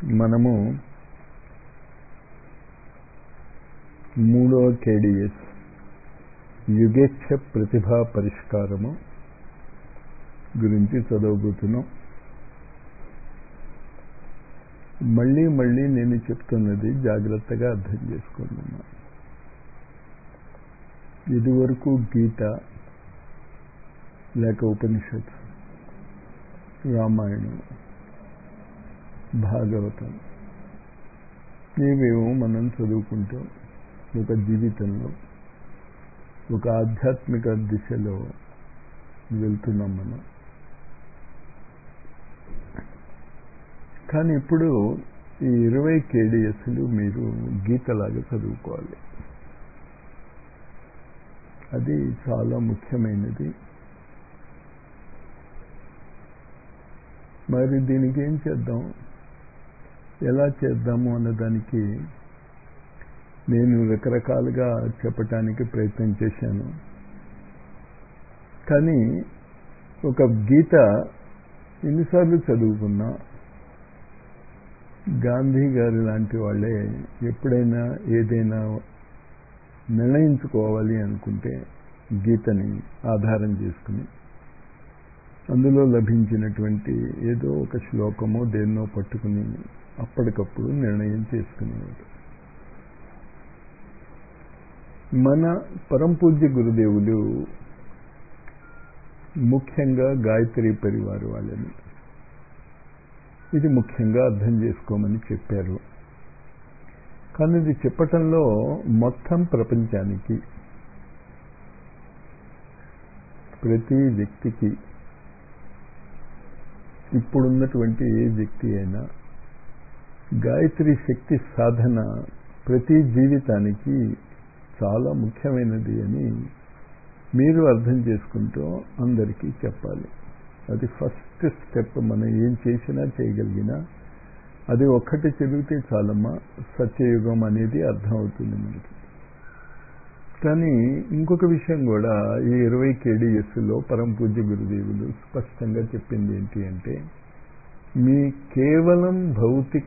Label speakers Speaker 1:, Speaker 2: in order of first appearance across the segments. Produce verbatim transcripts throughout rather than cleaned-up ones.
Speaker 1: మనము మూడవ కేడిఎస్ యుగేచ్ఛ ప్రతిభా పరిష్కారము గురించి చదవబోతున్నాం. మళ్ళీ మళ్ళీ నేను చెప్తున్నది జాగ్రత్తగా అర్థం చేసుకున్నాను. ఇదివరకు గీత లేక ఉపనిషత్, రామాయణం, భాగవతం ఇవేమో మనం చదువుకుంటాం. ఒక జీవితంలో ఒక ఆధ్యాత్మిక దిశలో వెళ్తున్నాం మనం. కానీ ఇప్పుడు ఈ ఇరవై కేడిఎస్లు మీరు గీతలాగా చదువుకోవాలి. అది చాలా ముఖ్యమైనది. మరి దీనికి ఏం చేద్దాం, ఎలా చేద్దాము అన్నదానికి నేను రకరకాలుగా చెప్పటానికి ప్రయత్నం చేశాను. కానీ ఒక గీత ఎన్నిసార్లు చదువుకున్నా గాంధీ గారు లాంటి వాళ్ళే ఎప్పుడైనా ఏదైనా నిర్ణయించుకోవాలి అనుకుంటే గీతని ఆధారం చేసుకుని అందులో లభించినటువంటి ఏదో ఒక శ్లోకమో దేన్నో పట్టుకుని అప్పటికప్పుడు నిర్ణయం చేసుకునేవాడు. మన పరంపూజ్య గురుదేవులు ముఖ్యంగా గాయత్రి పరివారు వాళ్ళని ఇది ముఖ్యంగా అర్థం చేసుకోమని చెప్పారు. కానీ ఇది చెప్పటంలో మొత్తం ప్రపంచానికి, ప్రతి వ్యక్తికి, ఇప్పుడున్నటువంటి ఏ వ్యక్తి అయినా గాయత్రి శక్తి సాధన ప్రతి జీవితానికి చాలా ముఖ్యమైనది అని మీరు అర్థం చేసుకుంటూ అందరికీ చెప్పాలి. అది ఫస్ట్ స్టెప్. మనం ఏం చేసినా చేయగలిగినా అది ఒక్కటి చదివితే చాలమ్మా, సత్యయుగం అనేది అర్థమవుతుంది మనకి. కానీ ఇంకొక విషయం కూడా ఈ ఇరవై కేడిఎస్లో పరంపూజ్య గురుదేవులు స్పష్టంగా చెప్పింది ఏంటి అంటే, మీ కేవలం భౌతిక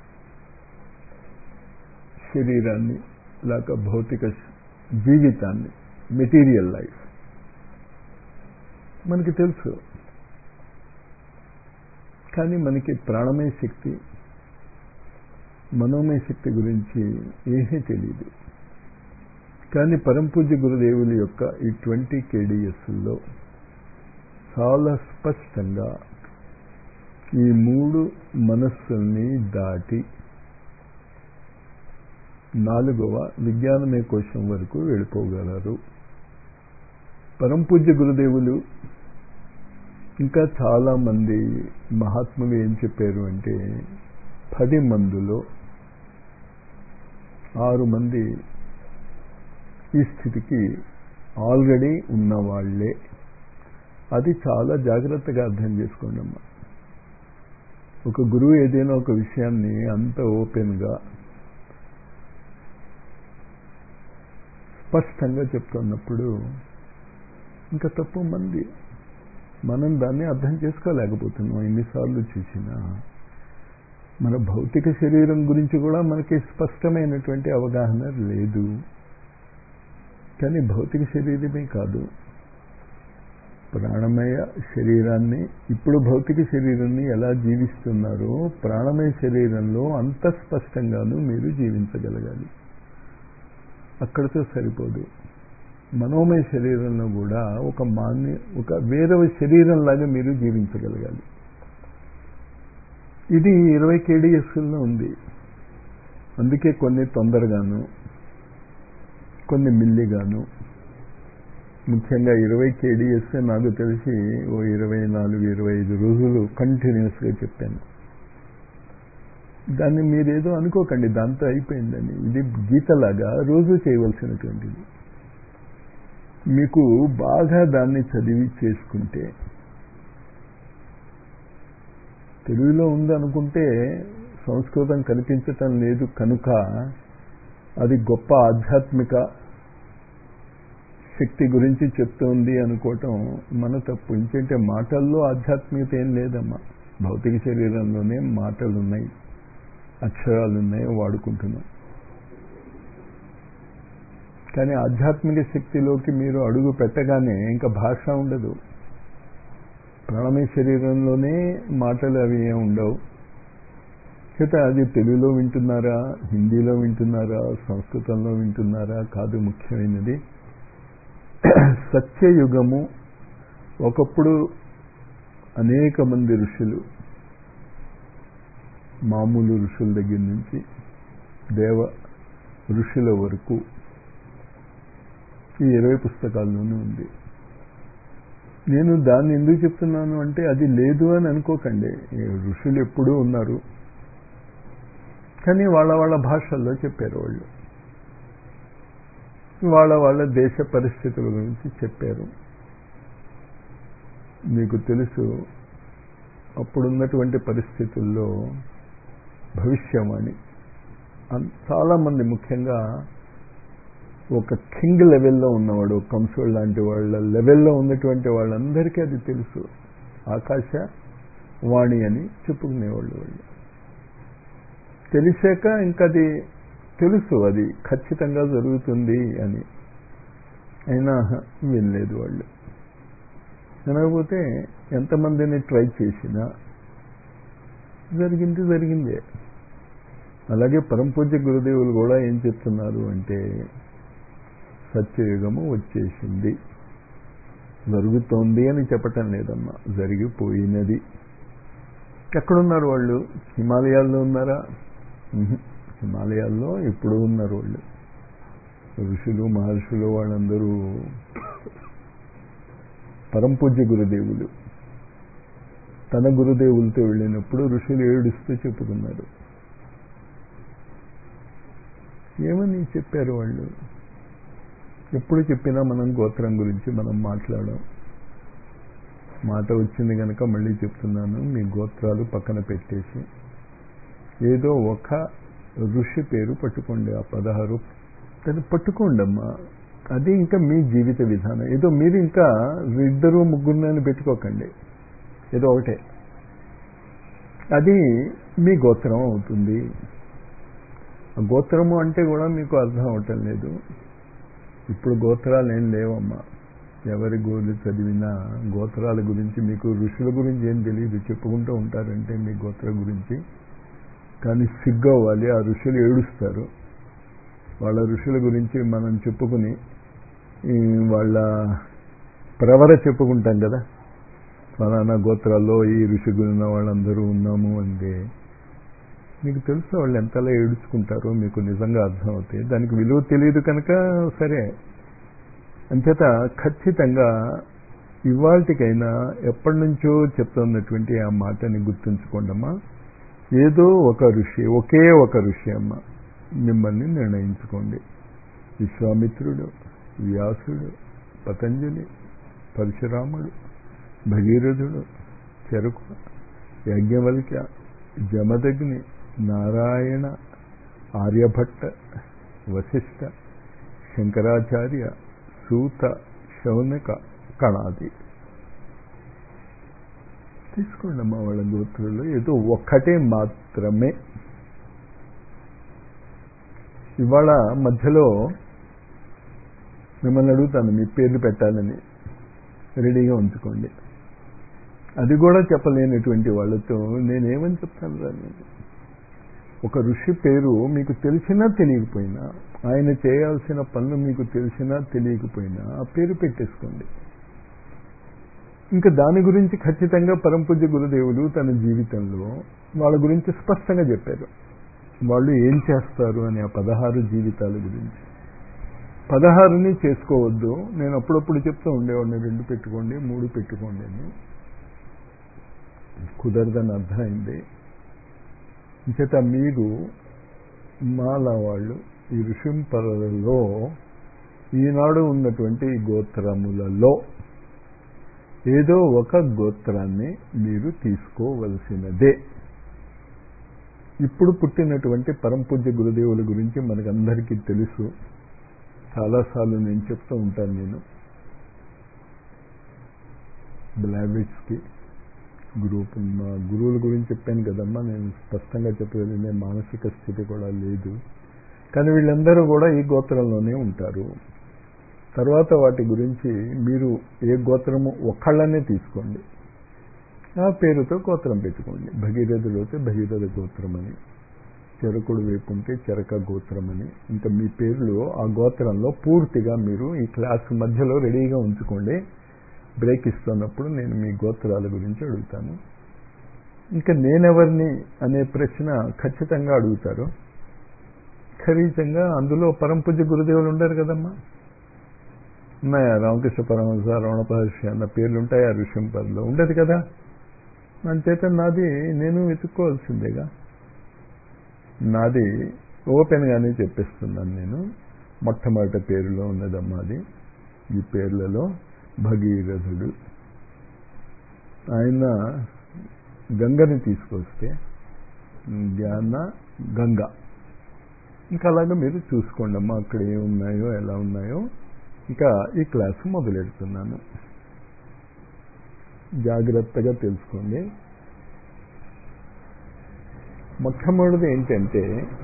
Speaker 1: శరీరాన్ని లేక భౌతిక జీవితాన్ని, మెటీరియల్ లైఫ్ మనకి తెలుసు, కానీ మనకి ప్రాణమయ శక్తి, మనోమయ శక్తి గురించి ఏమీ తెలియదు. కానీ పరంపూజ్య గురుదేవుల యొక్క ఈ ట్వంటీ కేడిఎస్లో చాలా స్పష్టంగా ఈ మూడు మనస్సుల్ని దాటి నాలుగవ విజ్ఞానమయ కోశం వరకు వెళ్ళిపోగలరు. పరంపూజ్య గురుదేవులు ఇంకా చాలా మంది మహాత్ములు ఏం చెప్పారు అంటే, పది మందిలో ఆరు మంది ఈ స్థితికి ఆల్రెడీ ఉన్నవాళ్లే. అది చాలా జాగ్రత్తగా అర్థం చేసుకోండి అమ్మా. ఒక గురువు ఏదైనా ఒక విషయాన్ని అంత ఓపెన్గా స్పష్టంగా చెప్తున్నప్పుడు ఇంకా తప్పు మంది మనం దాన్ని అర్థం చేసుకోలేకపోతున్నాం. ఎన్నిసార్లు చూసినా మన భౌతిక శరీరం గురించి కూడా మనకి స్పష్టమైనటువంటి అవగాహన లేదు. కానీ భౌతిక శరీరమే కాదు, ప్రాణమయ శరీరాన్ని, ఇప్పుడు భౌతిక శరీరాన్ని ఎలా జీవిస్తున్నారో ప్రాణమయ శరీరంలో అంత స్పష్టంగానూ మీరు జీవించగలగాలి. అక్కడితో సరిపోదు. మనోమయ శరీరంలో కూడా ఒక మాన్య ఒక వేరవ శరీరంలాగా మీరు జీవించగలగాలి. ఇది ఇరవై కేడిఎస్లో ఉంది. అందుకే కొన్ని తొందరగాను, కొన్ని మిల్లిగాను, ముఖ్యంగా ఇరవై కేడిఎస్ నాకు తెలిసి ఓ ఇరవై నాలుగు ఇరవై ఐదు రోజులు కంటిన్యూస్గా చెప్పాను. దాన్ని మీరేదో అనుకోకండి దాంతో అయిపోయిందని. ఇది గీతలాగా రోజు చేయవలసినటువంటిది. మీకు బాగా దాన్ని చదివి చేసుకుంటే, తెలుగులో ఉందనుకుంటే సంస్కృతం కనిపించటం లేదు కనుక అది గొప్ప ఆధ్యాత్మిక శక్తి గురించి చెప్తోంది అనుకోవటం మన తప్పు. ఇంకంటే మాటల్లో ఆధ్యాత్మికత ఏం లేదమ్మా, భౌతిక శరీరంలోనే మాటలు ఉన్నాయి. అక్షరాలు ఉన్నాయో వాడుకుంటున్నాం. కానీ ఆధ్యాత్మిక శక్తిలోకి మీరు అడుగు పెట్టగానే ఇంకా భాష ఉండదు. ప్రాణమయ శరీరంలోనే మాటలు అవి ఏం ఉండవు. చేత అది తెలుగులో వింటున్నారా, హిందీలో వింటున్నారా, సంస్కృతంలో వింటున్నారా కాదు ముఖ్యమైనది. సత్యయుగము ఒకప్పుడు అనేక మంది ఋషులు, మామూలు ఋషుల దగ్గర నుంచి దేవ ఋషుల వరకు ఈ ఇరవై పుస్తకాల్లోనే ఉంది. నేను దాన్ని ఎందుకు చెప్తున్నాను అంటే అది లేదు అని అనుకోకండి. ఋషులు ఎప్పుడూ ఉన్నారు, కానీ వాళ్ళ వాళ్ళ భాషల్లో చెప్పారు. వాళ్ళు వాళ్ళ వాళ్ళ దేశ పరిస్థితుల గురించి చెప్పారు. మీకు తెలుసు, అప్పుడున్నటువంటి పరిస్థితుల్లో భవిష్యవాణి చాలామంది, ముఖ్యంగా ఒక కింగ్ లెవెల్లో ఉన్నవాడు, కంసుడు లాంటి వాళ్ళ లెవెల్లో ఉన్నటువంటి వాళ్ళందరికీ అది తెలుసు. ఆకాశ వాణి అని చెప్పుకునేవాళ్ళు. వాళ్ళు తెలిసాక ఇంకా అది తెలుసు, అది ఖచ్చితంగా జరుగుతుంది అని. అయినా వినలేదు వాళ్ళు. వినకపోతే ఎంతమందిని ట్రై చేసినా జరిగింది జరిగిందే. అలాగే పరమపూజ్య గురుదేవులు కూడా ఏం చెప్తున్నారు అంటే సత్యయుగము వచ్చేసింది, జరుగుతోంది అని చెప్పటం లేదమ్మా, జరిగిపోయినది. ఎక్కడున్నారు వాళ్ళు? హిమాలయాల్లో ఉన్నారా? హిమాలయాల్లో ఇప్పుడు ఉన్నారు వాళ్ళు. ఋషులు మహర్షులు వాళ్ళందరూ పరమపూజ్య గురుదేవులు తన గురుదేవులతో వెళ్ళినప్పుడు ఋషులు ఏడుస్తూ చెప్పుకున్నారు. ఏమని చెప్పారు వాళ్ళు? ఎప్పుడు చెప్పినా మనం గోత్రం గురించి మనం మాట్లాడాం. మాట వచ్చింది కనుక మళ్ళీ చెప్తున్నాను, మీ గోత్రాలు పక్కన పెట్టేసి ఏదో ఒక ఋషి పేరు పట్టుకోండి. ఆ పదహారు దాన్ని పట్టుకోండి అమ్మా. అది ఇంకా మీ జీవిత విధానం. ఏదో మీరు ఇంకా ఇద్దరు ముగ్గురిని పెట్టుకోకండి, ఏదో ఒకటే. అది మీ గోత్రం అవుతుంది. గోత్రము అంటే కూడా మీకు అర్థం అవటం లేదు. ఇప్పుడు గోత్రాలు ఏం లేవమ్మా. ఎవరి గోలు చదివినా గోత్రాల గురించి, మీకు ఋషుల గురించి ఏం తెలియదు, చెప్పుకుంటూ ఉంటారంటే మీ గోత్ర గురించి. కానీ సిగ్గు అవ్వాలి, ఆ ఋషులు ఏడుస్తారు. వాళ్ళ ఋషుల గురించి మనం చెప్పుకుని వాళ్ళ ప్రవర చెప్పుకుంటాం కదా, ఫలానా గోత్రాల్లో ఈ ఋషి గురున్న వాళ్ళందరూ ఉన్నాము అంటే మీకు తెలుసు వాళ్ళు ఎంతలా ఏడుచుకుంటారో మీకు నిజంగా అర్థం అవుతాయి. దానికి విలువ తెలియదు కనుక సరే. అంచేత ఖచ్చితంగా ఇవాళకైనా ఎప్పటి నుంచో చెప్తున్నటువంటి ఆ మాటని గుర్తుంచుకోండమ్మా. ఏదో ఒక ఋషి, ఒకే ఒక ఋషి అమ్మ మిమ్మల్ని నిర్ణయించుకోండి. విశ్వామిత్రుడు, వ్యాసుడు, పతంజలి, పరశురాముడు, భగీరథుడు, చెరుకు, యాజ్ఞవల్క్య, జమదగ్ని, నారాయణ, ఆర్యభట్ట, వశిష్ఠ, శంకరాచార్య, సూత, శౌనక, కణాది తీసుకోండి అమ్మా. వాళ్ళ గోత్రుల్లో ఏదో ఒక్కటే మాత్రమే. ఇవాళ మధ్యలో మిమ్మల్ని అడుగుతాను మీ పేర్లు పెట్టాలని, రెడీగా ఉంచుకోండి. అది కూడా చెప్పలేనటువంటి వాళ్ళతో నేనేమని చెప్తాను దాన్ని? ఒక ఋషి పేరు మీకు తెలిసినా తెలియకపోయినా, ఆయన చేయాల్సిన పనులు మీకు తెలిసినా తెలియకపోయినా ఆ పేరు పెట్టేసుకోండి. ఇంకా దాని గురించి ఖచ్చితంగా పరమపూజ్య గురుదేవులు తన జీవితంలో వాళ్ళ గురించి స్పష్టంగా చెప్పారు. వాళ్ళు ఏం చేస్తారు అని ఆ పదహారు జీవితాల గురించి. పదహారుని చేసుకోవద్దు. నేను అప్పుడప్పుడు చెప్తూ ఉండేవాడిని, రెండు పెట్టుకోండి, మూడు పెట్టుకోండి అని. కుదరదని అర్థమైంది. చేత మీరు మాలా వాళ్ళు ఈ ఋషింపరలో ఈనాడు ఉన్నటువంటి గోత్రములలో ఏదో ఒక గోత్రాన్ని మీరు తీసుకోవలసినదే. ఇప్పుడు పుట్టినటువంటి పరమపూజ్య గురుదేవుల గురించి మనకందరికీ తెలుసు. చాలాసార్లు నేను చెప్తూ ఉంటాను. నేను బ్లావిట్స్కి గ్రూప్ మా గురువుల గురించి చెప్పాను కదమ్మా, నేను స్పష్టంగా చెప్పగలిగిన మానసిక స్థితి కూడా లేదు. కానీ వీళ్ళందరూ కూడా ఈ గోత్రంలోనే ఉంటారు. తర్వాత వాటి గురించి మీరు ఏ గోత్రము ఒక్కళ్ళనే తీసుకోండి, ఆ పేరుతో గోత్రం పెట్టుకోండి. భగీరథుడు అయితే భగీరథ గోత్రం అని, చెరకుడు వైపు ఉంటే చెరక గోత్రం అని. ఇంకా మీ పేర్లు ఆ గోత్రంలో పూర్తిగా మీరు ఈ క్లాస్ మధ్యలో రెడీగా ఉంచుకోండి. బ్రేక్ ఇస్తున్నప్పుడు నేను మీ గోత్రాల గురించి అడుగుతాను. ఇంకా నేనెవరిని అనే ప్రశ్న ఖచ్చితంగా అడుగుతారు. ఖరీతంగా అందులో పరంపూజ్య గురుదేవులు ఉండరు కదమ్మా. ఉన్నాయా? రామకృష్ణ పరమహంస, రమణ మహర్షి అన్న పేర్లు ఉంటాయా ఋషింపర్లో? ఉండదు కదా. అంచేత నాది నేను వెతుక్కోవాల్సిందేగా. నాది ఓపెన్గానే చెప్పిస్తున్నాను. నేను మొట్టమొదటి పేరులో ఉన్నదమ్మా అది. ఈ పేర్లలో భగీరథుడు, ఆయన గంగని తీసుకొస్తే జ్ఞాన గంగ. ఇంకా అలాగా మీరు చూసుకోండి అమ్మా, అక్కడ ఏమున్నాయో ఎలా ఉన్నాయో. ఇంకా ఈ క్లాసు మొదలెడుతున్నాను, జాగ్రత్తగా తెలుసుకోండి. మొట్టమొదటిది ఏంటంటే,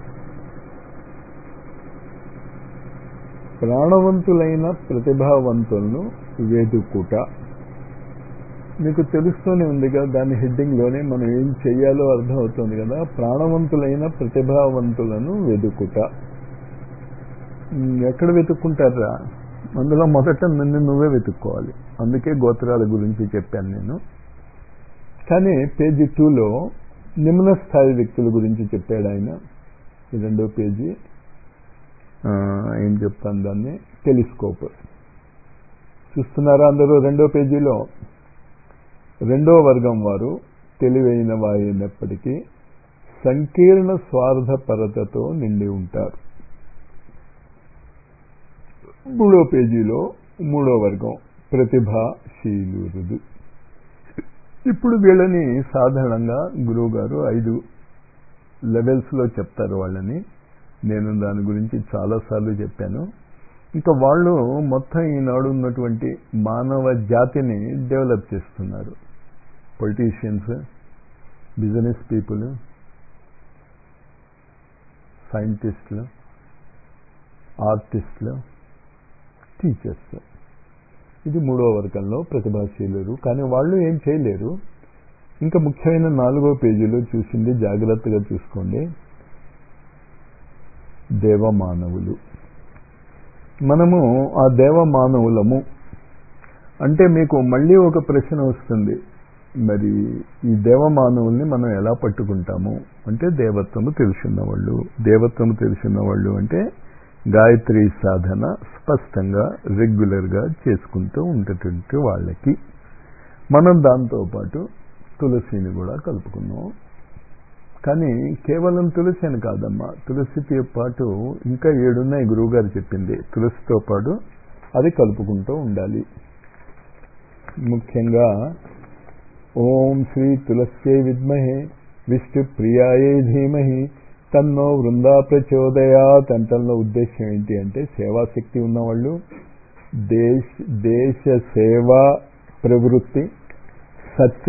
Speaker 1: ప్రాణవంతులైన ప్రతిభావంతులను వెదుకుట. మీకు తెలుస్తూనే ఉందిగా, దాని హెడ్డింగ్లోనే మనం ఏం చెయ్యాలో అర్థమవుతుంది కదా. ప్రాణవంతులైన ప్రతిభావంతులను వెదుకుట. ఎక్కడ వెతుక్కుంటారా? అందులో మొదట నిన్ను నువ్వే వెతుక్కోవాలి. అందుకే గోత్రాల గురించి చెప్పాను నేను. కానీ పేజీ టూలో నిమ్న స్థాయి వ్యక్తుల గురించి చెప్పాడు ఆయన. రెండో పేజీ ఏం చెప్తాను దాన్ని, టెలిస్కోప్ చూస్తున్నారా అందరూ? రెండో పేజీలో రెండో వర్గం వారు తెలివైన వారైనప్పటికీ సంకీర్ణ స్వార్థపరతతో నిండి ఉంటారు. మూడో పేజీలో మూడో వర్గం ప్రతిభాశీలురుదు. ఇప్పుడు వీళ్ళని సాధారణంగా గురువు గారు ఐదు లెవెల్స్లో చెప్తారు వాళ్ళని. నేను దాని గురించి చాలాసార్లు చెప్పాను. ఇంకా వాళ్ళు మొత్తం ఈనాడు ఉన్నటువంటి మానవ జాతిని డెవలప్ చేస్తున్నారు. పొలిటీషియన్స్, బిజినెస్ పీపుల్, సైంటిస్టులు, ఆర్టిస్టులు, టీచర్స్. ఇది మూడో వర్గంలో ప్రతిభాశీలురు. కానీ వాళ్ళు ఏం చేయలేరు. ఇంకా ముఖ్యమైన నాలుగో పేజీలో చూసింది జాగ్రత్తగా చూసుకోండి. దేవమానవులు. మనము ఆ దేవమానవులము అంటే మీకు మళ్ళీ ఒక ప్రశ్న వస్తుంది, మరి ఈ దేవమానవుల్ని మనం ఎలా పట్టుకుంటాము అంటే, దేవత్వము తెలుసున్నవాళ్ళు. దేవత్వము తెలుసున్నవాళ్ళు అంటే గాయత్రి సాధన స్పష్టంగా రెగ్యులర్గా చేసుకుంటూ ఉండేటువంటి వాళ్ళకి. మనం దాంతోపాటు తులసిని కూడా కలుపుకున్నాం. కానీ కేవలం తులసి అని కాదమ్మా, తులసితో పాటు ఇంకా ఏడున్నాయి గురువుగారు చెప్పింది. తులసితో పాటు అది కలుపుకుంటూ ఉండాలి. ముఖ్యంగా ఓం శ్రీ తులస్యై విద్మహే విష్ణు ప్రియాయై ధీమహి తన్నో వృందా ప్రచోదయాత్ అంటంలో ఉద్దేశం ఏంటి అంటే, సేవాశక్తి ఉన్నవాళ్ళు, దేశ దేశ సేవా ప్రవృత్తి, సత్య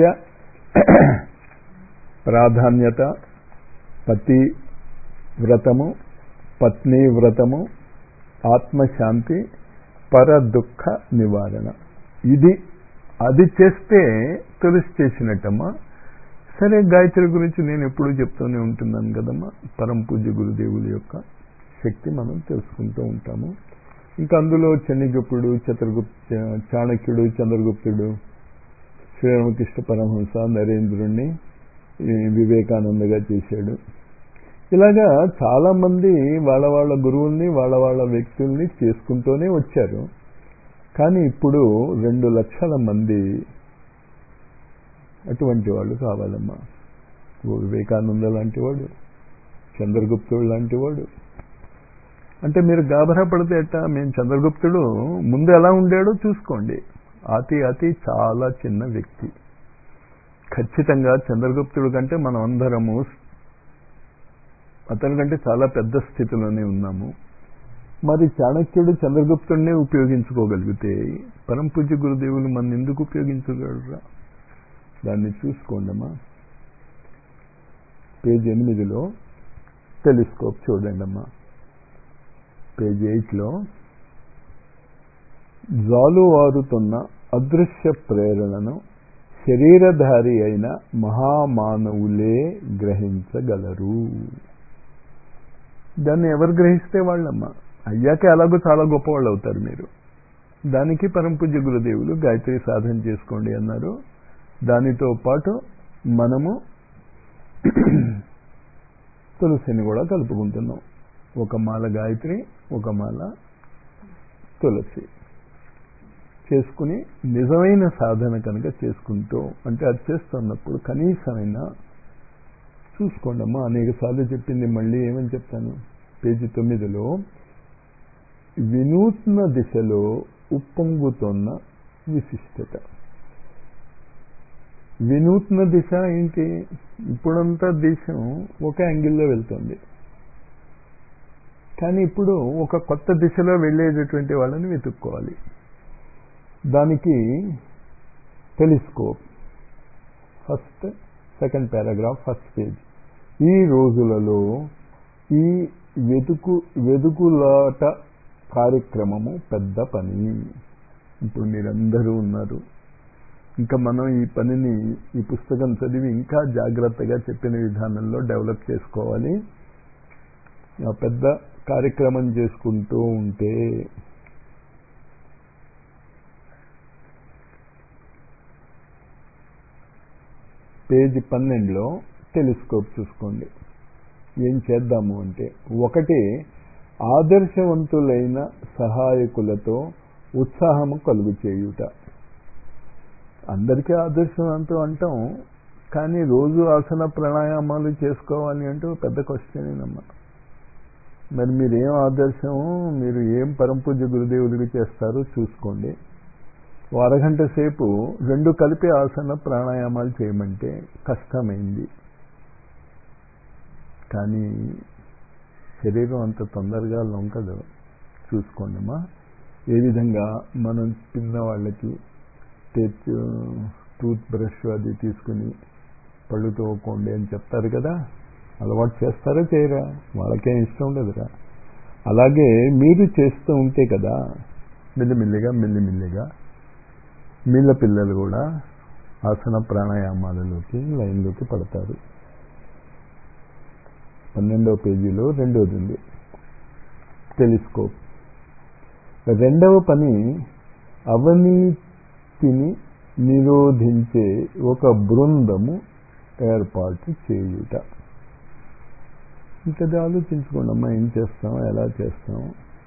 Speaker 1: ప్రాధాన్యత, పతి వ్రతము, పత్ని వ్రతము, ఆత్మశాంతి, పర దుఃఖ నివారణ. ఇది అది చేస్తే తులసి చేసినట్టమ్మా. సరే, గాయత్రి గురించి నేను ఎప్పుడూ చెప్తూనే ఉంటున్నాను కదమ్మా. పరమ పూజ్య గురుదేవుల యొక్క శక్తి మనం తెలుసుకుంటూ ఉంటాము. ఇంకా అందులో చండీగుప్తుడు, చతుర్గుప్త చాణక్యుడు, చంద్రగుప్తుడు, శ్రీరామకృష్ణ పరమహంస నరేంద్రుణ్ణి వివేకానందగా చేశాడు. ఇలాగా చాలామంది వాళ్ళ వాళ్ళ గురువుల్ని వాళ్ళ వాళ్ళ వ్యక్తుల్ని చేసుకుంటూనే వచ్చారు. కానీ ఇప్పుడు రెండు లక్షల మంది అటువంటి వాళ్ళు కావాలమ్మా. వివేకానంద లాంటి వాడు, చంద్రగుప్తుడు లాంటి వాడు. అంటే మీరు గాబరా పడితే ఎట్టా? మేము చంద్రగుప్తుడు ముందు ఎలా ఉండాడో చూసుకోండి. అతి అతి చాలా చిన్న వ్యక్తి. ఖచ్చితంగా చంద్రగుప్తుడు కంటే మనం అందరము అతని కంటే చాలా పెద్ద స్థితిలోనే ఉన్నాము. మరి చాణక్యుడు చంద్రగుప్తుడినే ఉపయోగించుకోగలిగితే పరమ పూజ్య గురుదేవులు మన ఎందుకు ఉపయోగించగలరా? దాన్ని చూసుకోండమ్మా. పేజ్ ఎనిమిదిలో టెలిస్కోప్ చూడండమ్మా. పేజ్ ఎయిట్లో జాలువారుతున్న అదృశ్య ప్రేరణను శరీరధారి అయిన మహామానవులే గ్రహించగలరు. దాన్ని ఎవరు గ్రహిస్తే వాళ్ళమ్మా. అయ్యాక ఎలాగో చాలా గొప్పవాళ్ళు అవుతారు మీరు. దానికి పరమపూజ్య గురుదేవులు గాయత్రి సాధన చేసుకోండి అన్నారు. దానితో పాటు మనము తులసిని కూడా కలుపుకుంటున్నాం. ఒక మాల గాయత్రి, ఒక మాల తులసి చేసుకుని నిజమైన సాధన కనుక చేసుకుంటూ అంటే అది చేస్తున్నప్పుడు కనీసమైనా చూసుకోండమ్మా. అనేక సార్లు చెప్పింది మళ్ళీ ఏమని చెప్తాను. పేజీ తొమ్మిదిలో వినూత్న దిశలో ఉప్పొంగుతున్న విశిష్టత. వినూత్న దిశ ఏంటి? ఇప్పుడంతా దేశం ఒక యాంగిల్లో వెళ్తుంది, కానీ ఇప్పుడు ఒక కొత్త దిశలో వెళ్ళేటటువంటి వాళ్ళని వెతుక్కోవాలి. దానికి telescope first second paragraph first page. ఈ రోజులలో ఈ వెతుకు వెతుకులాట కార్యక్రమము పెద్ద పని. ఇప్పుడు మీరందరూ ఉన్నారు. ఇంకా మనం ఈ పనిని ఈ పుస్తకం చదివి ఇంకా జాగ్రత్తగా చెప్పిన విధానంలో డెవలప్ చేసుకోవాలి. ఆ పెద్ద కార్యక్రమం చేసుకుంటూ ఉంటే పేజీ పన్నెండులో టెలిస్కోప్ చూసుకోండి. ఏం చేద్దాము అంటే, ఒకటి ఆదర్శవంతులైన సహాయకులతో ఉత్సాహము కలుగు చేయుట. అందరికీ ఆదర్శవంతం అంటాం, కానీ రోజు ఆసన ప్రాణాయామాలు చేసుకోవాలి అంటే పెద్ద క్వశ్చనేనమ్మా. మరి మీరేం ఆదర్శం, మీరు ఏం పరమపూజ్య గురుదేవుడికి చేస్తారో చూసుకోండి. ఓ అరగంట సేపు రెండు కలిపి ఆసన ప్రాణాయామాలు చేయమంటే కష్టమైంది, కానీ శరీరం అంత తొందరగా లొంకదు. చూసుకోండమ్మా. ఏ విధంగా మనం పిన్నవాళ్ళకి టేత్ టూత్ బ్రష్ అది తీసుకుని పళ్ళు తోముకోండి అని చెప్తారు కదా, అలవాటు చేస్తారా చేయరా? వాళ్ళకేం ఇష్టం ఉండదురా. అలాగే మీరు చేస్తూ ఉంటే కదా మెల్లిమెల్లిగా మెల్లిమెల్లిగా మీళ్ళ పిల్లలు కూడా ఆసన ప్రాణాయామాలలోకి లైన్లోకి పడతారు. పన్నెండవ పేజీలో రెండోది ఉంది, టెలిస్కోప్. రెండవ పని అవినీతిని నిరోధించే ఒక బృందము ఏర్పాటు చేయుట. ఇంకా ఆలోచించుకోండి అమ్మా, ఏం చేస్తాం, ఎలా చేస్తాం.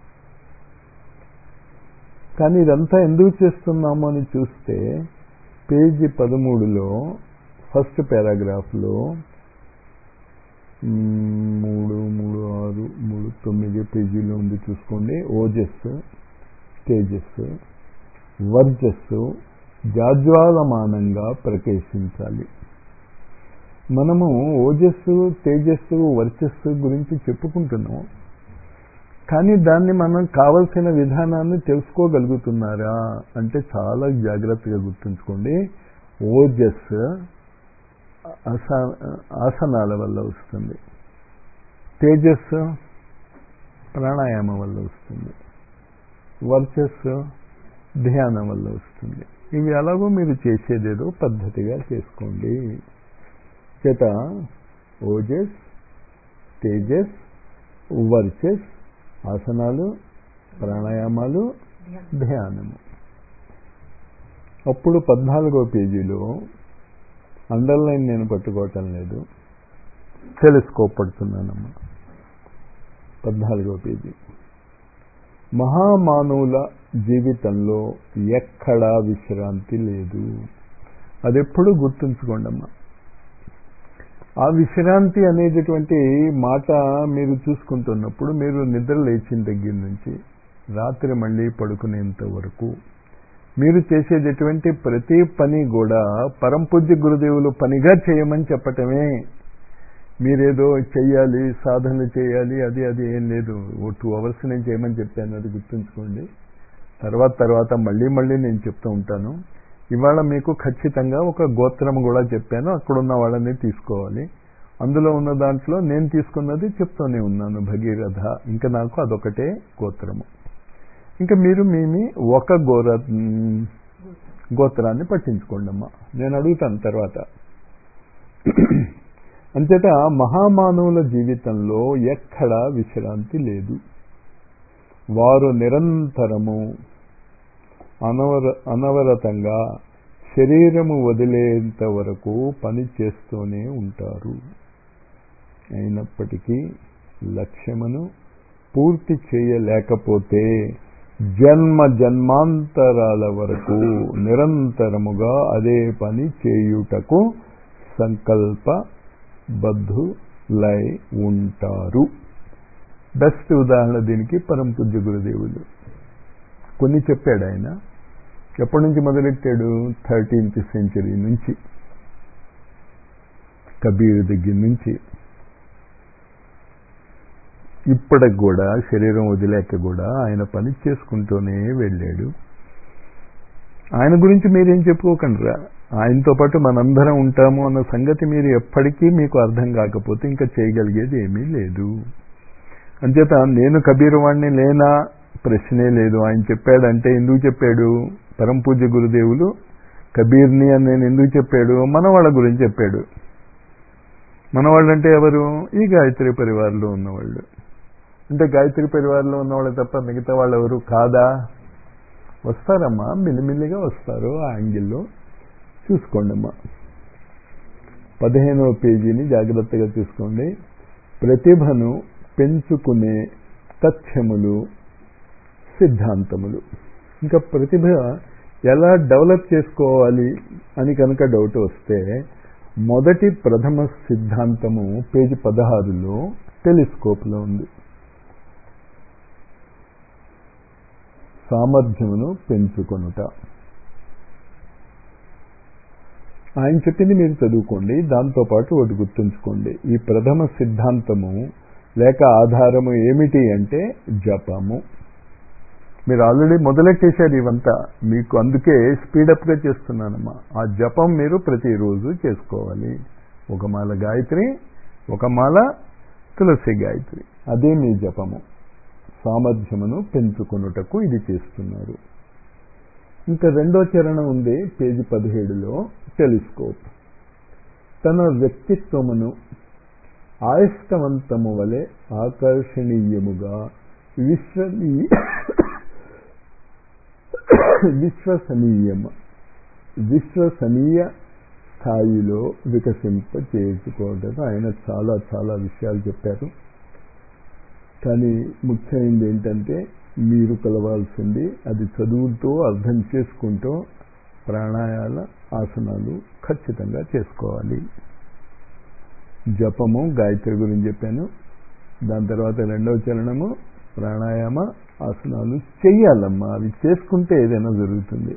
Speaker 1: కానీ ఇదంతా ఎందుకు చేస్తున్నాము అని చూస్తే పేజీ పదమూడులో ఫస్ట్ పారాగ్రాఫ్లో మూడు మూడు ఆరు మూడు తొమ్మిది పేజీలో ఉంది చూసుకోండి. ఓజస్సు, తేజస్సు, వర్జస్సు జాజ్వాలమానంగా ప్రకాశించాలి. మనము ఓజస్సు, తేజస్సు, వర్చస్సు గురించి చెప్పుకుంటున్నాం, కానీ దాన్ని మనం కావలసిన విధానాన్ని తెలుసుకోగలుగుతున్నారా అంటే చాలా జాగ్రత్తగా గుర్తుంచుకోండి. ఓజస్సు ఆసనాల వల్ల వస్తుంది, తేజస్సు ప్రాణాయామం వల్ల వస్తుంది, వర్చస్సు ధ్యానం వల్ల వస్తుంది. ఇవి ఎలాగో మీరు చేసేదేదో పద్ధతిగా చేసుకోండి. చేత ఓజస్, తేజస్, వర్చస్ ఆసనాలు, ప్రాణాయామాలు, ధ్యానము. అప్పుడు పద్నాలుగో పేజీలో అండర్లైన్ నేను పట్టుకోవటం లేదు, టెలిస్కోప్ పడుతున్నానమ్మా. పద్నాలుగో పేజీ. మహామానవుల జీవితంలో ఎక్కడా విశ్రాంతి లేదు. అది ఎప్పుడూ గుర్తుంచుకోండమ్మా. ఆ విశ్రాంతి అనేటటువంటి మాట మీరు చూసుకుంటున్నప్పుడు మీరు నిద్ర లేచిన దగ్గర నుంచి రాత్రి మళ్ళీ పడుకునేంత వరకు మీరు చేసేటటువంటి ప్రతి పని కూడా పరమపూజ్య గురుదేవులు పనిగా చేయమని చెప్పటమే. మీరేదో చెయ్యాలి, సాధనలు చేయాలి, అది అది ఏం లేదు. ఓ టూ అవర్స్ నేను చేయమని చెప్పాను, అది గుర్తుంచుకోండి. తర్వాత తర్వాత మళ్ళీ మళ్ళీ నేను చెప్తూ ఉంటాను. ఇవాళ మీకు ఖచ్చితంగా ఒక గోత్రం కూడా చెప్పాను, అక్కడున్న వాళ్ళని తీసుకోవాలి. అందులో ఉన్న దాంట్లో నేను తీసుకున్నది చెప్తూనే ఉన్నాను, భగీరథ. ఇంకా నాకు అదొకటే గోత్రము. ఇంకా మీరు మేమి ఒక గోర గోత్రాన్ని పట్టించుకోండి అమ్మా, నేను అడుగుతాను తర్వాత. అంచేత మహామానవుల జీవితంలో ఎక్కడా విశ్రాంతి లేదు. వారు నిరంతరము అనవర అనవరతంగా శరీరము వదిలేంత వరకు పని చేస్తూనే ఉంటారు. అయినప్పటికీ లక్ష్యమును పూర్తి చేయలేకపోతే జన్మ జన్మాంతరాల వరకు నిరంతరముగా అదే పని చేయుటకు సంకల్పబద్ధులై ఉంటారు. బెస్ట్ ఉదాహరణ దీనికి పరమ పూజ్య గురుదేవులు కొన్ని చెప్పాడు. ఆయన ఎప్పటి నుంచి మొదలెట్టాడు? థర్టీన్త్ సెంచరీ నుంచి, కబీర్ దగ్గర నుంచి ఇప్పటికి కూడా శరీరం వదిలేక కూడా ఆయన పని చేసుకుంటూనే వెళ్ళాడు. ఆయన గురించి మీరేం చెప్పుకోకండిరా, ఆయనతో పాటు మనందరం ఉంటాము అన్న సంగతి మీరు ఎప్పటికీ మీకు అర్థం కాకపోతే ఇంకా చేయగలిగేది ఏమీ లేదు. అంచేత నేను కబీర్ వాణ్ణి లేనా ప్రశ్నే లేదు. ఆయన చెప్పాడంటే ఎందుకు చెప్పాడు? పరమ పూజ్య గురుదేవులు కబీర్ని అని నేను ఎందుకు చెప్పాడు? మన వాళ్ళ గురించి చెప్పాడు. మన వాళ్ళంటే ఎవరు? ఈ గాయత్రి పరివారంలో ఉన్నవాళ్ళు. అంటే గాయత్రి పరివారంలో ఉన్నవాళ్ళు తప్ప మిగతా వాళ్ళు ఎవరు కాదా? వస్తారమ్మా, మిల్లిమిల్లిగా వస్తారు. ఆ యాంగిల్లో చూసుకోండి అమ్మా. పదిహేనవ పేజీని జాగ్రత్తగా చూసుకోండి. ప్రతిభను పెంచుకునే తథ్యములు, సిద్ధాంతములు. ఇంకా ప్రతిభ ఎలా డెవలప్ చేసుకోవాలి అని కనుక డౌట్ వస్తే మొదటి ప్రథమ సిద్ధాంతము పేజీ పదహారులో టెలిస్కోప్లో ఉంది. సామర్థ్యమును పెంచుకొనుట. ఆయన చెప్పింది మీరు చదువుకోండి, దాంతోపాటు ఒకటి గుర్తుంచుకోండి. ఈ ప్రథమ సిద్ధాంతము లేక ఆధారము ఏమిటి అంటే జపము. మీరు ఆల్రెడీ మొదలెట్టేశారు ఇవంతా, మీకు అందుకే స్పీడప్గా చేస్తున్నానమ్మా. ఆ జపం మీరు ప్రతిరోజు చేసుకోవాలి. ఒక మాల గాయత్రి, ఒక మాల తులసి గాయత్రి, అదే మీ జపము. సామర్థ్యమును పెంచుకొనుటకు ఇది చేస్తున్నారు. ఇంకా రెండో చరణం ఉంది పేజీ పదిహేడులో, టెలిస్కోప్. తన వ్యక్తిత్వమును ఆయస్కవంతము వలె ఆకర్షణీయముగా విశ్వనీయ విశ్వసనీయ విశ్వసనీయ స్థాయిలో వికసింప చేసుకోవడం. ఆయన చాలా చాలా విషయాలు చెప్పారు. కానీ ముఖ్యమైనది ఏంటంటే మీరు కలవాల్సింది అది చదువుతూ అర్థం చేసుకుంటూ ప్రాణాయాల ఆసనాలు ఖచ్చితంగా చేసుకోవాలి. జపము గాయత్రి గురించి చెప్పాను. దాని తర్వాత రెండవ చరణము ప్రాణాయామ ఆసనాలు చెయ్యాలమ్మా. అవి చేసుకుంటే ఏదైనా జరుగుతుంది.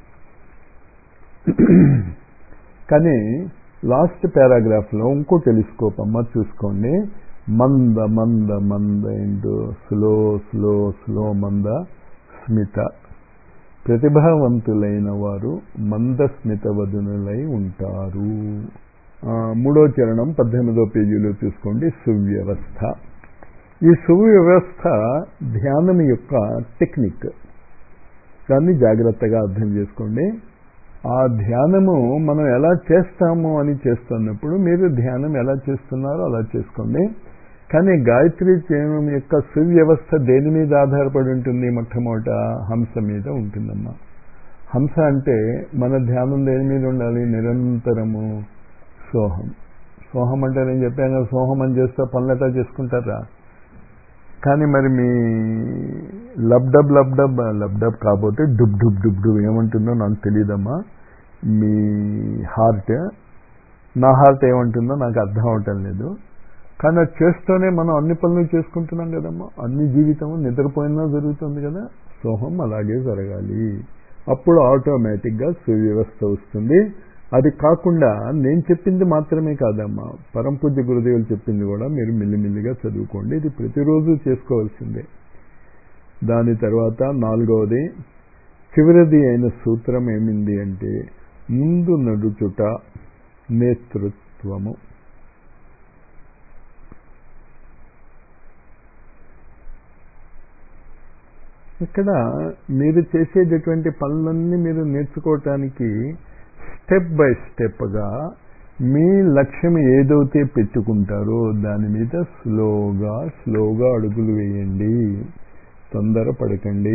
Speaker 1: కానీ లాస్ట్ పారాగ్రాఫ్లో ఇంకో టెలిస్కోప్ అమ్మ చూసుకోండి. మంద మంద మంద ఇంటూ స్లో స్లో స్లో మంద స్మిత. ప్రతిభావంతులైన వారు మంద స్మిత వదనులై ఉంటారు. మూడో చరణం పద్దెనిమిదో పేజీలో చూసుకోండి. సువ్యవస్థ. ఈ సువ్యవస్థ ధ్యానం యొక్క టెక్నిక్. దాన్ని జాగ్రత్తగా అర్థం చేసుకోండి. ఆ ధ్యానము మనం ఎలా చేస్తాము అని చేస్తున్నప్పుడు మీరు ధ్యానం ఎలా చేస్తున్నారో అలా చేసుకోండి. కానీ గాయత్రి ధ్యానం యొక్క సువ్యవస్థ దేని మీద ఆధారపడి ఉంటుంది? మొట్టమొదట హంస మీద ఉంటుందమ్మా. హంస అంటే మన ధ్యానం దేని మీద ఉండాలి? నిరంతరము సోహం. సోహం అంటే నేను చెప్పాను కదా, సోహం అని చేస్తే పనులటా చేసుకుంటారా? కానీ మరి మీ లబ్డబ్ లబ్డబ్ లబ్డబ్ కాబోతే డుబ్ డుబ్ డుబ్ డుబ్ ఏమంటుందో నాకు తెలియదమ్మా. మీ హార్ట్, నా హార్ట్ ఏమంటుందో నాకు అర్థం అవటం లేదు. కానీ అది చేస్తూనే మనం అన్ని పనులు చేసుకుంటున్నాం కదమ్మా. అన్ని జీవితము నిద్రపోయినా జరుగుతుంది కదా. సోహం అలాగే జరగాలి. అప్పుడు ఆటోమేటిక్గా సువ్యవస్థ వస్తుంది. అది కాకుండా నేను చెప్పింది మాత్రమే కాదమ్మా, పరమ పూజ్య గురుదేవులు చెప్పింది కూడా మీరు మిల్లిమిల్లిగా చదువుకోండి. ఇది ప్రతిరోజు చేసుకోవాల్సిందే. దాని తర్వాత నాలుగవది చివరిది అయిన సూత్రం ఏమింది అంటే ముందు నడుచుట నేతృత్వము. ఇక్కడ మీరు చేసేటటువంటి పనులన్నీ మీరు నేర్చుకోవటానికి స్టెప్ బై స్టెప్గా మీ లక్ష్యం ఏదైతే పెట్టుకుంటారో దాని మీద స్లోగా స్లోగా అడుగులు వేయండి, తొందరపడకండి.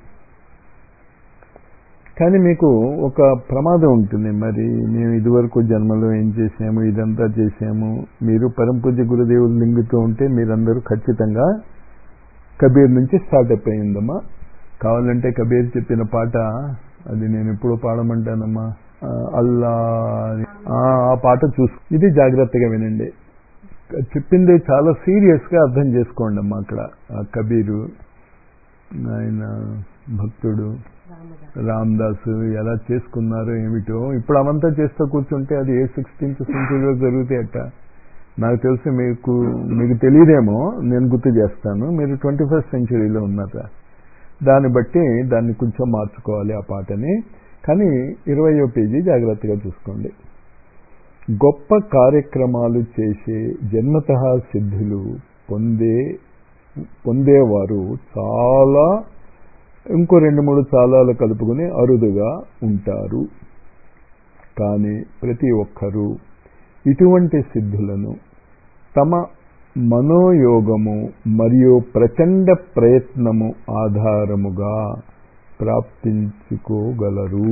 Speaker 1: కానీ మీకు ఒక ప్రమాదం ఉంటుంది. మరి మేము ఇదివరకు జన్మలో ఏం చేసాము, ఇదంతా చేసాము. మీరు పరంపూజ్య గురుదేవులు లింగుతూ ఉంటే మీరందరూ ఖచ్చితంగా కబీర్ నుంచి స్టార్ట్ అయిపోయిందమ్మా. కావాలంటే కబీర్ చెప్పిన పాట అది నేను ఎప్పుడూ పాడమంటానమ్మా, అల్లా ఆ పాట చూసు. ఇది జాగ్రత్తగా వినండి. చెప్పింది చాలా సీరియస్గా అర్థం చేసుకోండి అమ్మా. అక్కడ కబీరు ఆయన భక్తుడు రామదాసు ఎలా చేసుకున్నారో ఏమిటో ఇప్పుడు అవంతా చేస్తూ కూర్చుంటే అది ఏ సిక్స్టీన్త్ సెంచురీలో జరుగుతాయట. నాకు తెలిసి మీకు మీకు తెలియదేమో, నేను గుర్తు చేస్తాను. మీరు ట్వంటీ ఫస్ట్ సెంచురీలో ఉన్నారా, దాన్ని బట్టి దాన్ని కొంచెం మార్చుకోవాలి ఆ పాటని. కానీ ఇరవయో పేజీ జాగ్రత్తగా చూసుకోండి. గొప్ప కార్యక్రమాలు చేసే జన్మతః సిద్ధులు పొందే పొందేవారు చాలా, ఇంకో రెండు మూడు చాలాలు కలుపుకుని అరుదుగా ఉంటారు. కానీ ప్రతి ఒక్కరూ ఇటువంటి సిద్ధులను తమ మనోయోగము మరియు ప్రచండ ప్రయత్నము ఆధారముగా ప్రాప్తించుకోగలరు.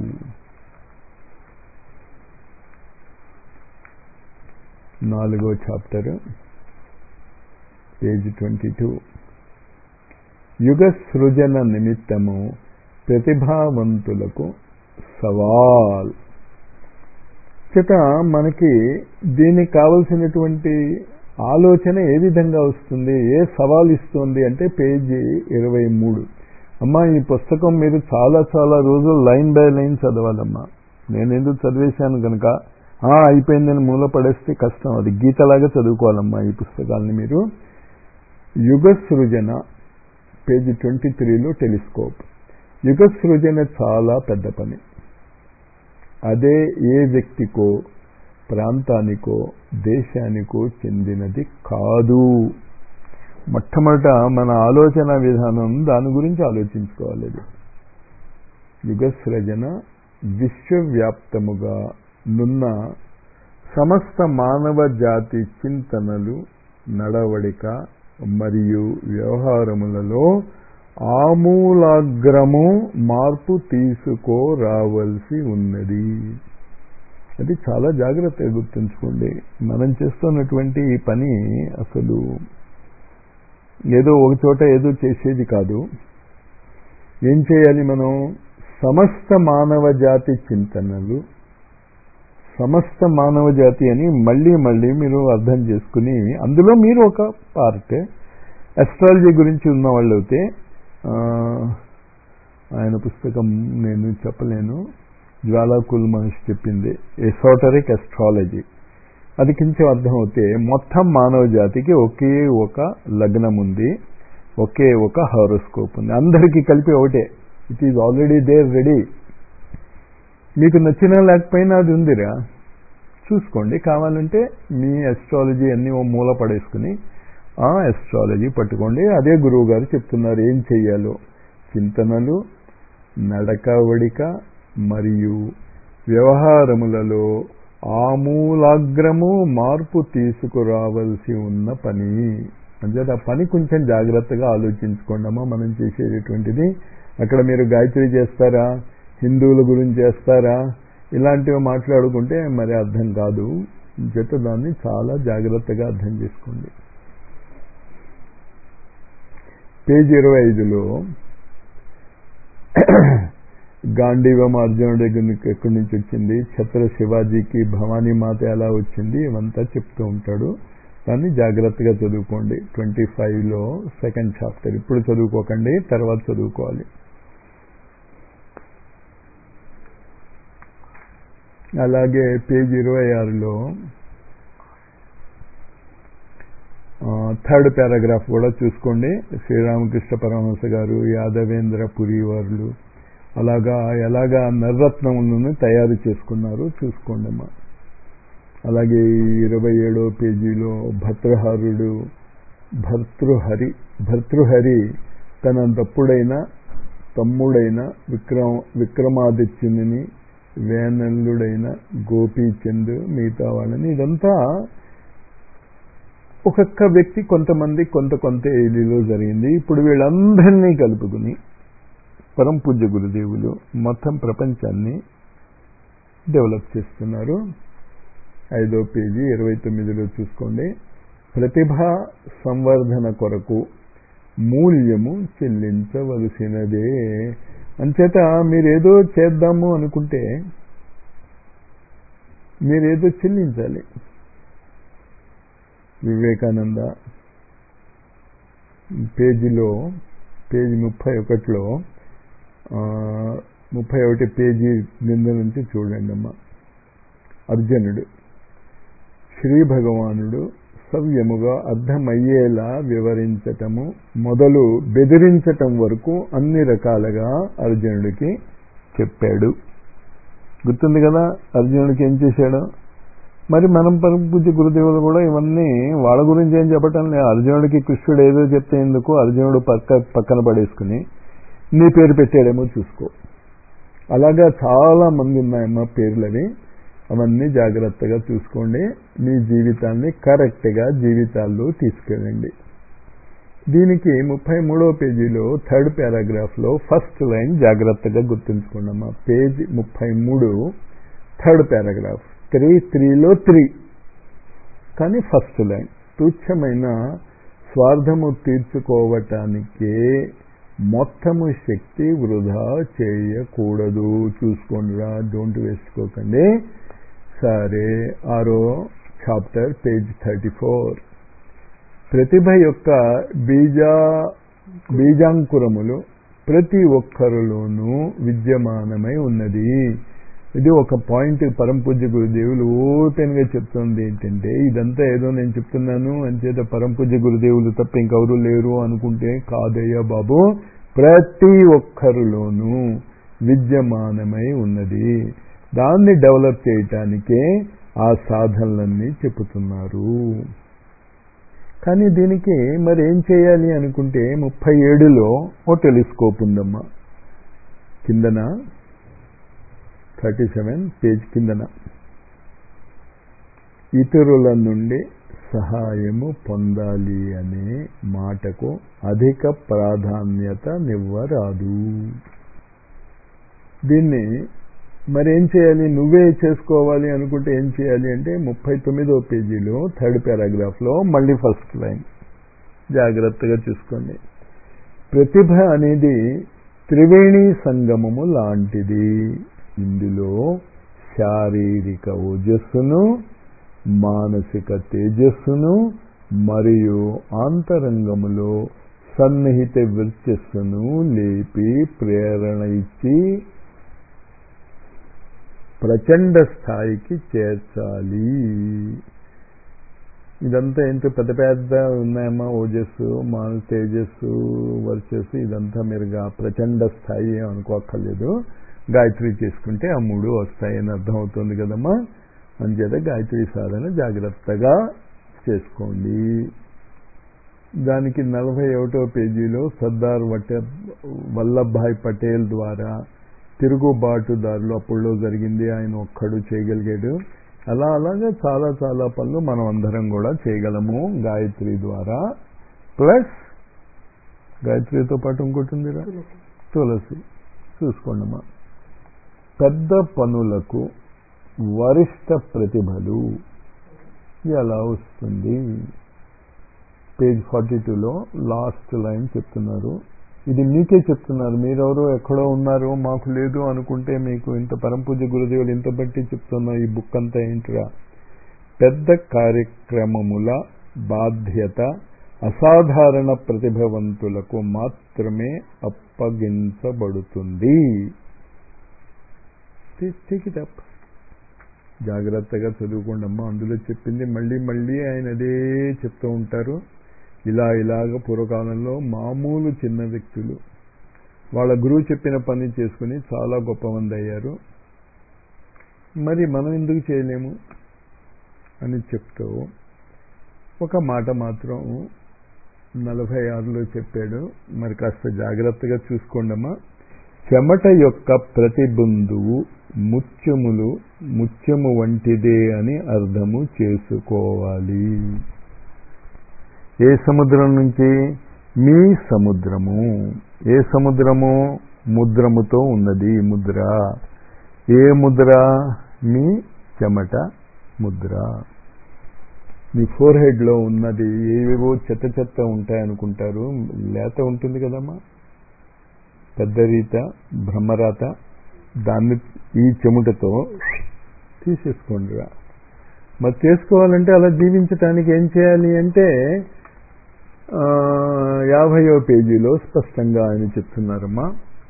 Speaker 1: నాలుగో చాప్టర్ పేజ్ ట్వంటీ టూ. యుగ సృజన నిమిత్తము ప్రతిభావంతులకు సవాల్. చేత మనకి దీనికి కావలసినటువంటి ఆలోచన ఏ విధంగా వస్తుంది, ఏ సవాల్ ఇస్తుంది అంటే పేజీ ఇరవై మూడు. అమ్మా ఈ పుస్తకం మీరు చాలా చాలా రోజులు లైన్ బై లైన్ చదవాలమ్మా. నేను ఎందుకు చదివేశాను కనుక అయిపోయిందని మూల పడేస్తే కష్టం. అది గీతలాగా చదువుకోవాలమ్మా ఈ పుస్తకాలని మీరు. యుగ సృజన పేజీ ట్వంటీ త్రీలో టెలిస్కోప్. యుగ సృజన చాలా పెద్ద పని. అదే ఏ వ్యక్తికో ప్రాంతానికో దేశానికో చెందినది కాదు. మొట్టమొదట మన ఆలోచన విధానం దాని గురించి ఆలోచించుకోవాలి. యుగ సృజన విశ్వవ్యాప్తముగా నున్న సమస్త మానవ జాతి చింతనలు, నడవడిక మరియు వ్యవహారములలో ఆమూలాగ్రము మార్పు తీసుకురావలసి ఉన్నది. అది చాలా జాగ్రత్తగా గుర్తుంచుకోండి. మనం చేస్తున్నటువంటి ఈ పని అసలు ఏదో ఒక చోట ఏదో చేసేది కాదు. ఏం చేయాలి మనం? సమస్త మానవ జాతి చింతనలు, సమస్త మానవ జాతి అని మళ్ళీ మళ్ళీ మీరు అర్థం చేసుకుని అందులో మీరు ఒక పార్ట్. అస్ట్రాలజీ గురించి ఉన్న వాళ్ళు అయితే ఆయన పుస్తకం నేను చెప్పలేను, జ్వాలాకుల్ మహర్షి చెప్పింది ఎసోటరిక్ అస్ట్రాలజీ. అది కొంచెం అర్థమవుతే మొత్తం మానవ జాతికి ఒకే ఒక లగ్నం ఉంది, ఒకే ఒక హారోస్కోప్ ఉంది. అందరికీ కలిపి ఒకటే. It is already there ready. మీకు నచ్చినా లేకపోయినా అది ఉందిరా, చూసుకోండి. కావాలంటే మీ అస్ట్రాలజీ అన్నీ ఓ మూల పడేసుకుని ఆ అస్ట్రాలజీ పట్టుకోండి. అదే గురువు గారు చెప్తున్నారు ఏం చెయ్యాలో. చింతనలు, నడకవడిక మరియు వ్యవహారములలో ఆమూలాగ్రము మార్పు తీసుకురావలసి ఉన్న పని. అంటే ఆ పని కొంచెం జాగ్రత్తగా ఆలోచించుకోండమ్మా. మనం చేసేటటువంటిది అక్కడ మీరు గాయత్రి చేస్తారా, హిందువుల గురించి చేస్తారా, ఇలాంటివి మాట్లాడుకుంటే మరి అర్థం కాదు. చేత దాన్ని చాలా జాగ్రత్తగా అర్థం చేసుకోండి. పేజ్ ఇరవై ఐదులో గాంధీవం అర్జునుడి దగ్గర ఎక్కడి నుంచి వచ్చింది, ఛత్ర శివాజీకి భవానీ మాత ఎలా వచ్చింది, ఇవంతా చెప్తూ ఉంటాడు. దాన్ని జాగ్రత్తగా చదువుకోండి. ట్వంటీ ఫైవ్లో సెకండ్ చాప్టర్. ఇప్పుడు చదువుకోకండి, తర్వాత చదువుకోవాలి. అలాగే పేజ్ ఇరవై ఆరులో థర్డ్ పారాగ్రాఫ్ కూడా చూసుకోండి. శ్రీరామకృష్ణ పరమహంస గారు, యాదవేంద్ర పురి వారు, అలాగా ఎలాగా నర్రత్నములను తయారు చేసుకున్నారు చూసుకోండమ్మా. అలాగే ఇరవై ఏడో పేజీలో భర్తృహరుడు భర్తృహరి భర్తృహరి తన తప్పుడైన తమ్ముడైన విక్రమ విక్రమాదిత్యుని వేనల్లుడైన గోపీచంద్ మిగతా వాళ్ళని, ఇదంతా ఒక్కొక్క వ్యక్తి కొంతమంది కొంత కొంత ఏలిలో జరిగింది. ఇప్పుడు వీళ్ళందరినీ కలుపుకుని పరమ పూజ్య గురుదేవులు మొత్తం ప్రపంచాన్ని డెవలప్ చేస్తున్నారు. ఐదో పేజీ ఇరవై తొమ్మిదిలో చూసుకోండి. ప్రతిభా సంవర్ధన కొరకు మూల్యము చెల్లించవలసినదే. అంచేత మీరేదో చేద్దాము అనుకుంటే మీరేదో చెల్లించాలి. వివేకానంద పేజీలో పేజీ ముప్పై ఒకటిలో ముప్పై ఒకటి పేజీ నింద నుంచి చూడండి అమ్మా. అర్జునుడు శ్రీ భగవానుడు సవ్యముగా అర్థమయ్యేలా వివరించటము మొదలు బెదిరించటం వరకు అన్ని రకాలుగా అర్జునుడికి చెప్పాడు. గుర్తుంది కదా అర్జునుడికి ఏం చేశాడు? మరి మనం పరమ పూజ్య గురుదేవులు కూడా ఇవన్నీ వాళ్ళ గురించి ఏం చెప్పటం లేదు. అర్జునుడికి కృష్ణుడు ఏదో చెప్తే ఎందుకు అర్జునుడు పక్క పక్కన పడేసుకుని నీ పేరు పెట్టాడేమో చూసుకో. అలాగా చాలా మంది ఉన్నాయమ్మా పేర్లవి. అవన్నీ జాగ్రత్తగా చూసుకోండి. మీ జీవితాన్ని కరెక్ట్గా జీవితాల్లో తీసుకెళ్ళండి. దీనికి ముప్పై మూడో పేజీలో థర్డ్ పారాగ్రాఫ్లో ఫస్ట్ లైన్ జాగ్రత్తగా గుర్తుంచుకోండి అమ్మా. పేజ్ ముప్పై మూడు థర్డ్ పారాగ్రాఫ్ త్రీ త్రీలో త్రీ కానీ ఫస్ట్ లైన్ తుచ్చమైన స్వార్థము తీర్చుకోవటానికే మొత్తము శక్తి వృధా చేయకూడదు. చూసుకోండిరా, డోంట్ వేసుకోకండి. సరే, ఆరో చాప్టర్ పేజ్ థర్టీ ఫోర్ ప్రతిభ యొక్క బీజా బీజాంకురములు ప్రతి ఒక్కరిలోనూ విద్యమానమై ఉన్నది. ఇది ఒక పాయింట్ పరమ పూజ్య గురుదేవులు ఓపెన్గా చెప్తుంది. ఏంటంటే ఇదంతా ఏదో నేను చెప్తున్నాను అంచేత పరమ పూజ్య గురుదేవులు తప్ప ఇంకెవరూ లేరు అనుకుంటే కాదయ్యా బాబు, ప్రతి ఒక్కరిలోనూ విద్యమానమై ఉన్నది. దాన్ని డెవలప్ చేయటానికే ఆ సాధనలన్నీ చెబుతున్నారు. కానీ దీనికి మరి ఏం చేయాలి అనుకుంటే ముప్పై ఏడులో ఓ టెలిస్కోప్ ఉందమ్మా. కిందన థర్టీ సెవెన్ పేజ్ కిందన ఇతరుల నుండి సహాయము పొందాలి అనే మాటకు అధిక ప్రాధాన్యతనివ్వరాదు. దీన్ని మరి ఏం చేయాలి? నువ్వే చేసుకోవాలి అనుకుంటే ఏం చేయాలి అంటే ముప్పై తొమ్మిదో పేజీలో థర్డ్ పారాగ్రాఫ్లో మళ్ళీ ఫస్ట్ లైన్ జాగ్రత్తగా చూసుకోండి. ప్రతిభ అనేది త్రివేణి సంగమము లాంటిది. ఇందులో శారీరక ఓజస్సును, మానసిక తేజస్సును మరియు ఆంతరంగములో సన్నిహిత వర్చస్సును లేపి ప్రేరణ ఇచ్చి ప్రచండ స్థాయికి చేర్చాలి. ఇదంతా ఏంటో పెద్ద పెద్ద ఉన్నాయమ్మా. ఓజస్సు, మాన తేజస్సు, వర్చస్సు, ఇదంతా మీరుగా ప్రచండ స్థాయి అనుకోక్కర్లేదు. గాయత్రి చేసుకుంటే ఆ మూడు వస్తాయని అర్థం అవుతుంది కదమ్మా. అంచేత గాయత్రి సాధన జాగ్రత్తగా చేసుకోండి. దానికి నలభై ఒకటో పేజీలో సర్దార్ వట వల్లభాయ్ పటేల్ ద్వారా తిరుగుబాటుదారులు అప్పుడులో జరిగింది. ఆయన ఒక్కడు చేయగలిగాడు. అలా అలాగా చాలా చాలా పనులు మనం అందరం కూడా చేయగలము గాయత్రి ద్వారా. ప్లస్ గాయత్రితో పాటు ఇంకోటి ఉందిరా, తులసి. చూసుకోండమ్మా. పెద్ద పనులకు వరిష్ట ప్రతిభలు ఎలా వస్తుంది? పేజ్ ఫార్టీ టూలో లాస్ట్ లైన్ చెప్తున్నారు. ఇది మీకే చెప్తున్నారు. మీరెవరో ఎక్కడో ఉన్నారు, మాకు లేదు అనుకుంటే మీకు ఇంత పరమ పూజ్య గురుదేవులు ఇంత బట్టి చెప్తున్న ఈ బుక్ అంతా ఏంటిరా? పెద్ద కార్యక్రమముల బాధ్యత అసాధారణ ప్రతిభావంతులకు మాత్రమే అప్పగించబడుతుంది. జాగ్రత్తగా చదువుకోండమ్మా. అందులో చెప్పింది మళ్ళీ మళ్ళీ ఆయన అదే చెప్తూ ఉంటారు. ఇలా ఇలాగ పూర్వకాలంలో మామూలు చిన్న వ్యక్తులు వాళ్ళ గురువు చెప్పిన పని చేసుకుని చాలా గొప్ప మంది అయ్యారు. మరి మనం ఎందుకు చేయలేము అని చెప్తూ ఒక మాట మాత్రం నలభై ఆరులో చెప్పాడు. మరి కాస్త జాగ్రత్తగా చూసుకోండమ్మా. చెమట యొక్క ప్రతిబిందువు ముత్యములు ముత్యము వంటిదే అని అర్థము చేసుకోవాలి. ఏ సముద్రం నుంచి? మీ సముద్రము. ఏ సముద్రము? ముద్రముతో ఉన్నది ముద్ర. ఏ ముద్ర? మీ చెమట ముద్ర. మీ ఫోర్ హెడ్లో ఉన్నది ఏవేవో చెత్త చెత్త ఉంటాయనుకుంటారు. లేత ఉంటుంది కదమ్మా, పెద్దరీత, బ్రహ్మరాత. దాన్ని ఈ చెమటతో తీసేసుకోండిరా. మరి చేసుకోవాలంటే అలా జీవించటానికి ఏం చేయాలి అంటే యాభైవ పేజీలో స్పష్టంగా ఆయన చెప్తున్నారమ్మా.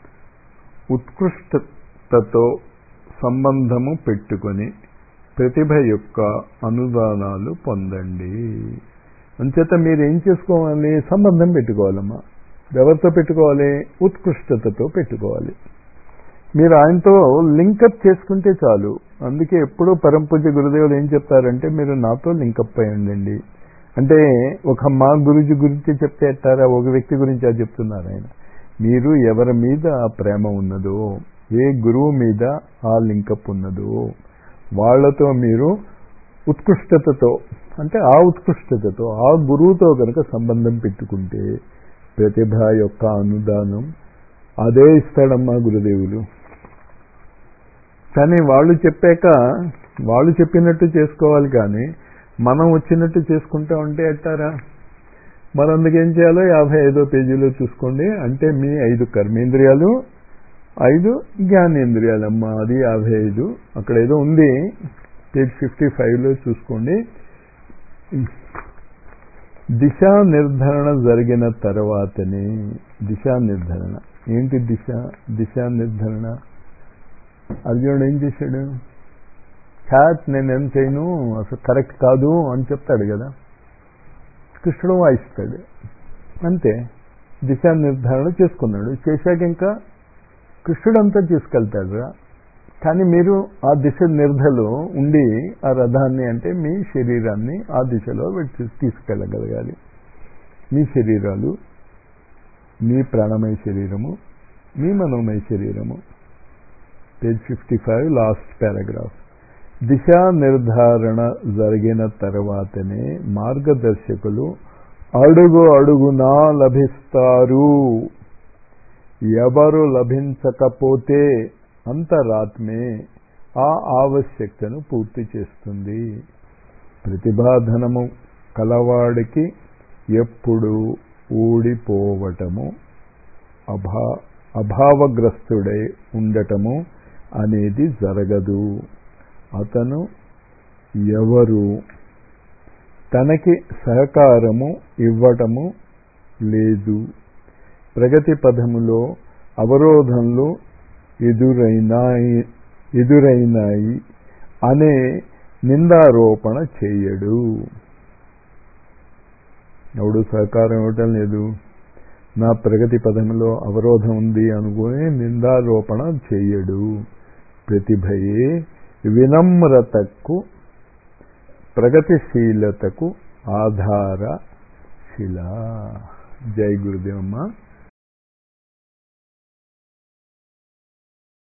Speaker 1: ఉత్కృష్టతతో సంబంధము పెట్టుకొని ప్రతిభ యొక్క అనుదానాలు పొందండి. అంచేత మీరు ఏం చేసుకోవాలి? సంబంధం పెట్టుకోవాలమ్మా. ఎవరితో పెట్టుకోవాలి? ఉత్కృష్టతతో పెట్టుకోవాలి. మీరు ఆయనతో లింకప్ చేసుకుంటే చాలు. అందుకే ఎప్పుడూ పరంపూజ్య గురుదేవులు ఏం చెప్తారంటే మీరు నాతో లింకప్ అయి ఉండండి. అంటే ఒక మా గురుజీ గురించి చెప్తే ఎట్టారా, ఒక వ్యక్తి గురించి అది చెప్తున్నారు ఆయన. మీరు ఎవరి మీద ఆ ప్రేమ ఉన్నదో, ఏ గురువు మీద ఆ లింకప్ ఉన్నదో వాళ్లతో మీరు ఉత్కృష్టతతో, అంటే ఆ ఉత్కృష్టతతో ఆ గురువుతో కనుక సంబంధం పెట్టుకుంటే ప్రతిభ యొక్క అనుదానం అదే ఇస్తాడమ్మా గురుదేవులు. కానీ వాళ్ళు చెప్పాక వాళ్ళు చెప్పినట్టు చేసుకోవాలి, కానీ మనం వచ్చినట్టు చేసుకుంటా ఉంటే ఎట్టారా? మరి అందుకేం చేయాలో యాభై ఐదో పేజీలో చూసుకోండి. అంటే మీ ఐదు కర్మేంద్రియాలు, ఐదు జ్ఞానేంద్రియాలమ్మా. అది యాభై ఐదు అక్కడ ఏదో ఉంది, పేజ్ ఫిఫ్టీ ఫైవ్లో చూసుకోండి. దిశా నిర్ధారణ జరిగిన తర్వాతనే, దిశా నిర్ధారణ ఏంటి? దిశ దిశా నిర్ధారణ అర్జునుడు ఏం చేశాడు? ఛాత్ నేను ఏం చేయను, అసలు కరెక్ట్ కాదు అని చెప్తాడు కదా, కృష్ణుడు వాయిస్తాడు అంతే. దిశా నిర్ధారణ చేసుకున్నాడు. చేశాక ఇంకా కృష్ణుడు అంతా తీసుకెళ్తాడు. కానీ మీరు ఆ దిశ నిర్ధలో ఉండి ఆ రథాన్ని, అంటే మీ శరీరాన్ని ఆ దిశలో తీసుకెళ్ళగలగాలి. మీ శరీరాలు, మీ ప్రాణమయ శరీరము, మీ మనోమయ శరీరము. Page fifty five last paragraph. దిశా నిర్ధారణ జరిగిన తర్వాతనే మార్గదర్శకులు అడుగు అడుగునా లభిస్తారు. ఎవరు లభించకపోతే అంతరాత్మే ఆ ఆవశ్యకతను పూర్తి చేస్తుంది. ప్రతిభాధనము కలవాడికి ఎప్పుడు ఊడిపోవటము, అభా అభావగ్రస్తుడై ఉండటము అనేది జరగదు. అతను ఎవరు తనకి సహకారము ఇవ్వటము లేదు. ప్రగతి పథములో అవరోధంలో ఎదురైనాయి ఎదురైనాయి అనే నిందారోపణ చేయడు. ఎవడు సహకారం ఇవ్వటం లేదు, నా ప్రగతి పథంలో అవరోధం ఉంది అనుకుని నిందారోపణ చేయడు. ప్రతిభయే వినమ్రతకు, ప్రగతిశీలతకు ఆధారశిల. జై గురుదేవమ్మ.